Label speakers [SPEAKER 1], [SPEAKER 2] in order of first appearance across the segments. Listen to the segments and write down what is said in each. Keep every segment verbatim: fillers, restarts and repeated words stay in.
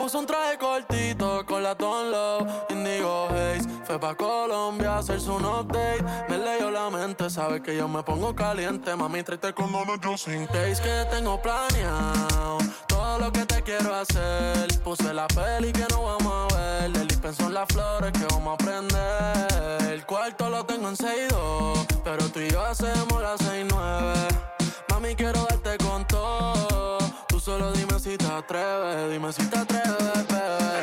[SPEAKER 1] puse un traje cortito con la Don Low, Indigo Haze. Fue pa' Colombia a hacerse un update. Me leyó la mente, sabe que yo me pongo caliente. Mami, tráete condones yo sin case. Que tengo planeado todo lo que te quiero hacer. Puse la peli que no vamos a ver. El lip son las flores que vamos a prender. El cuarto lo tengo en seis dos, pero tú y yo hacemos las seis nueve. Mami, quiero darte con todo. Tú solo dime si te atreves. Dime si te atreves, bebé.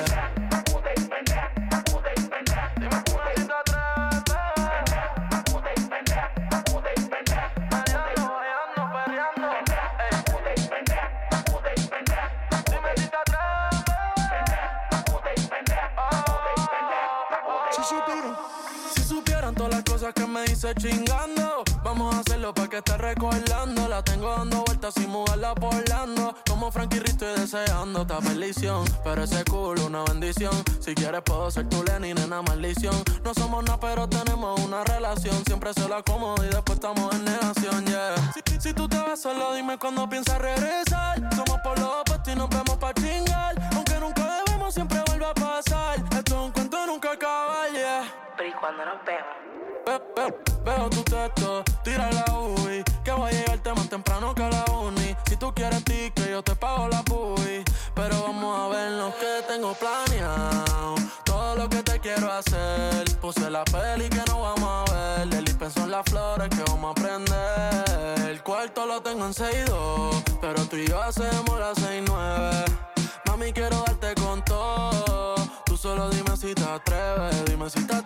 [SPEAKER 1] Que me hice chingando. Vamos a hacerlo pa' que esté recordando. La tengo dando vueltas sin mudarla por Orlando. Como Frankie Riz estoy deseando esta perdición, pero ese culo una bendición. Si quieres puedo ser tu Lenny, nena, maldición. No somos nada pero tenemos una relación. Siempre se lo acomodo y después estamos en negación, yeah. Si, si tú te vas solo dime cuando piensas regresar. Somos por los opuestos y nos vemos pa' chingar. Aunque nunca debemos siempre vuelve a pasar. Esto es un cuento nunca acaba, yeah.
[SPEAKER 2] Pero ¿y cuando nos vemos?
[SPEAKER 1] Ve, ve, veo tu texto, tira la U I, que voy a llegarte más temprano que la uni. Si tú quieres ticket, yo te pago la P U I. Pero vamos a ver lo que tengo planeado, todo lo que te quiero hacer. Puse la peli que no vamos a ver. El lip son las flores que vamos a prender. El cuarto lo tengo en seis dos, pero tú y yo hacemos las seis nueve. Mami, quiero darte con todo. Tú solo dime si te atreves, dime si te atreves.